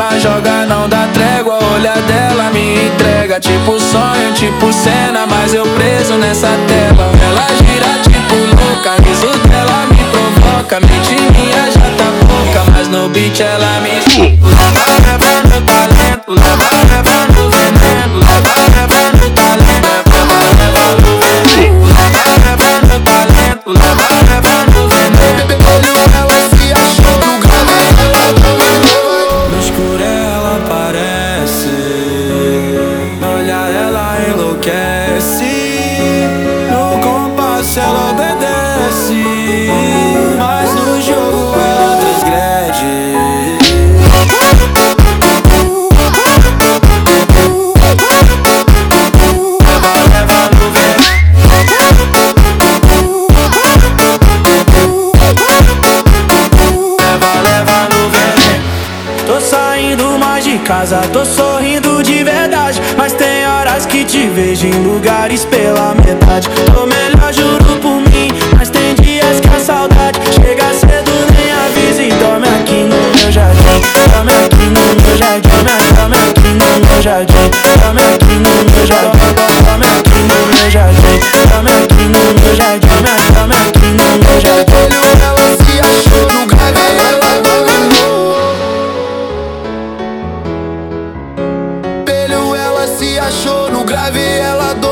ela joga, não dá trégua. O olhar dela me entrega, tipo sonho, tipo cena, mas eu preso nessa tela. Ela gira tipo louca, riso dela me provoca. Mente minha já tá pouca, mas no beat ela me leva, leva no talento, leva, leva no veneno, leva, leva no talento, leva, leva no veneno, leva, leva no talento, leva, leva no veneno. Ela se achou no grave, ela dominou. No escuro ela aparece, no olhar ela enlouquece, no compasso ela obedece, mas no jogo ela transgrede. Tô saindo mais de casa, tô sorrindo de verdade, mas tem horas que te vejo em lugares pela metade. Tô melhor, juro por mim, mas tem dias que a saudade chega cedo, nem avisa e dorme aqui no meu jardim. Dorme aqui no meu jardim, dorme aqui no meu jardim, dorme aqui no meu jardim, dorme aqui no meu jardim, dorme aqui no meu jardim, dorme aqui no meu jardim. Ela se achou no grave, ela dominou. Se achou no grave, ela